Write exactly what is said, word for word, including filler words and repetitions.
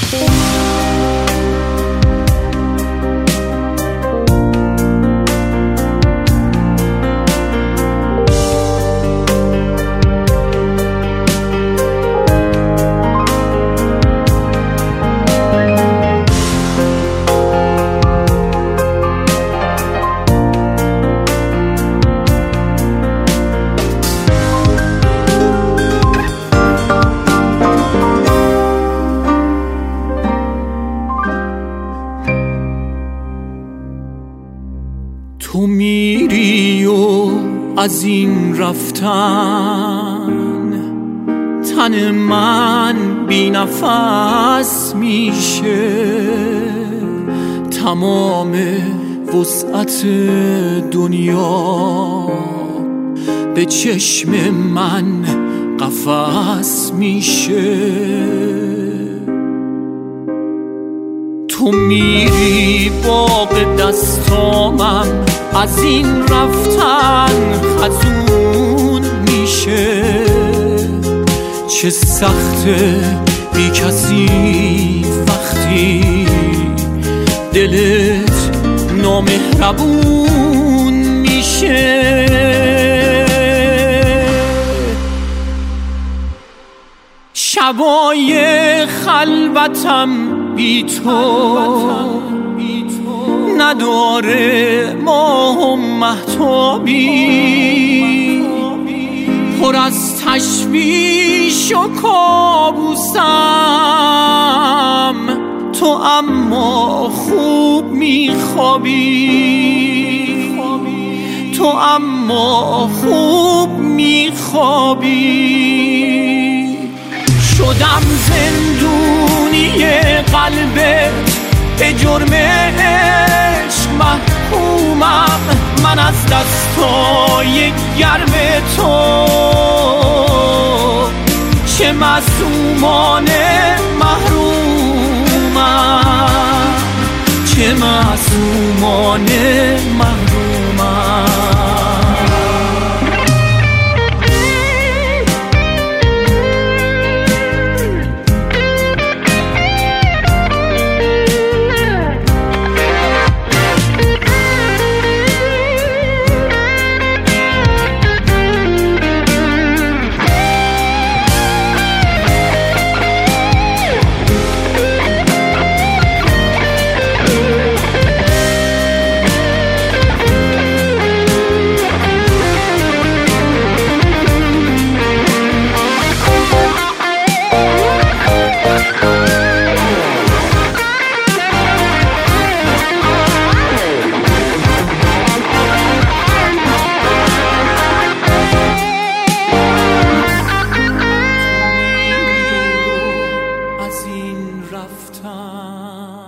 تو میری و از این رفتن تن من بی نفس میشه، تمام وسعت دنیا به چشم من قفس میشه. تو میری باغ دستامم از این رفتن خزون میشه، چه سخته بی کسی وقتی دلت نامهربون میشه. شبای خلوتم بی تو نداره ماه و مهتابی، پر از تشویش و کابوسم تو اما خوب میخوابی، تو اما خوب میخوابی. شدم زندونی قلبت، به جرم عشق محکومم من از دستای گرم تو، چه معصومانه محرومم، چه معصومانه محرومم. از این رفتن